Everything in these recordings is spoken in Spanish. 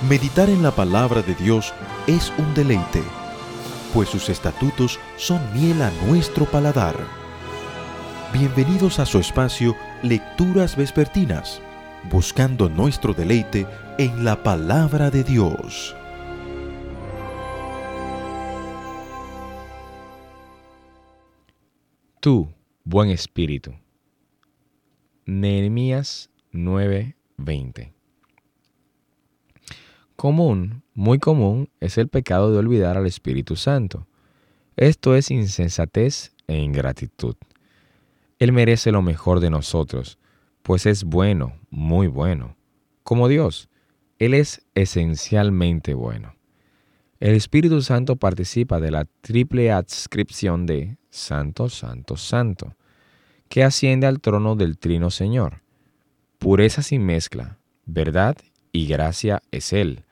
Meditar en la palabra de Dios es un deleite, pues sus estatutos son miel a nuestro paladar. Bienvenidos a su espacio Lecturas Vespertinas, buscando nuestro deleite en la palabra de Dios. Tú, buen espíritu. Nehemías 9:20. Muy común es el pecado de olvidar al Espíritu Santo. Esto es insensatez e ingratitud. Él merece lo mejor de nosotros, pues es bueno, muy bueno. Como Dios, Él es esencialmente bueno. El Espíritu Santo participa de la triple adscripción de Santo, Santo, Santo, que asciende al trono del Trino Señor. Pureza sin mezcla, verdad y gracia es Él.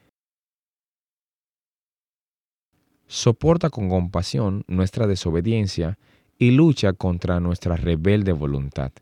Soporta con compasión nuestra desobediencia y lucha contra nuestra rebelde voluntad.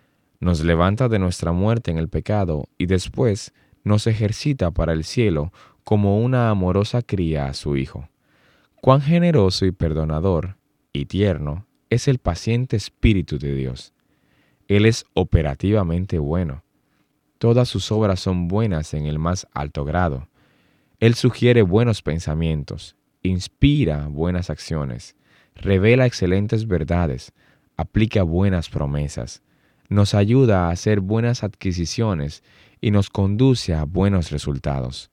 Nos levanta de nuestra muerte en el pecado y después nos ejercita para el cielo como una amorosa cría a su Hijo. Cuán generoso y perdonador y tierno es el paciente Espíritu de Dios. Él es operativamente bueno. Todas sus obras son buenas en el más alto grado. Él sugiere buenos pensamientos, inspira buenas acciones, revela excelentes verdades, aplica buenas promesas, nos ayuda a hacer buenas adquisiciones y nos conduce a buenos resultados.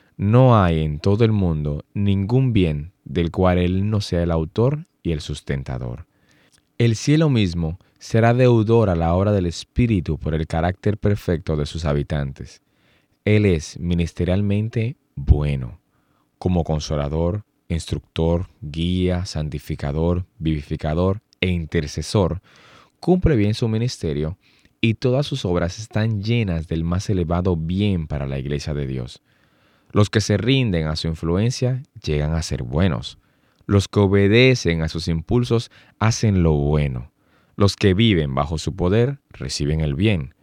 No hay en todo el mundo ningún bien del cual Él no sea el autor y el sustentador. El cielo mismo será deudor a la obra del Espíritu por el carácter perfecto de sus habitantes. Él es ministerialmente bueno, como consolador, instructor, guía, santificador, vivificador e intercesor. Cumple bien su ministerio y todas sus obras están llenas del más elevado bien para la iglesia de Dios. Los que se rinden a su influencia llegan a ser buenos. Los que obedecen a sus impulsos hacen lo bueno. Los que viven bajo su poder reciben el bien.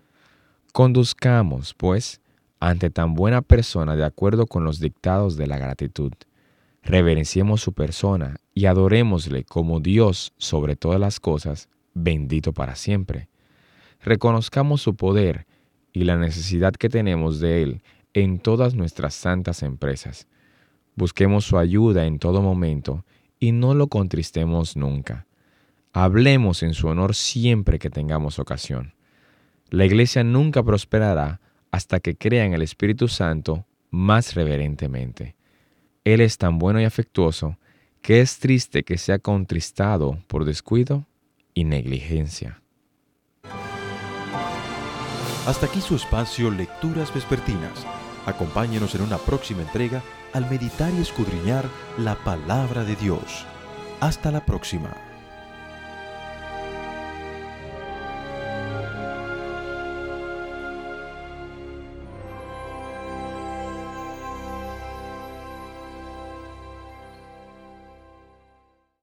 Conduzcamos, pues, ante tan buena persona de acuerdo con los dictados de la gratitud. Reverenciemos su persona y adorémosle como Dios sobre todas las cosas, bendito para siempre. Reconozcamos su poder y la necesidad que tenemos de Él en todas nuestras santas empresas. Busquemos su ayuda en todo momento y no lo contristemos nunca. Hablemos en su honor siempre que tengamos ocasión. La iglesia nunca prosperará hasta que crea en el Espíritu Santo más reverentemente. Él es tan bueno y afectuoso que es triste que sea contristado por descuido y negligencia. Hasta aquí su espacio Lecturas Vespertinas. Acompáñenos en una próxima entrega al meditar y escudriñar la palabra de Dios. Hasta la próxima.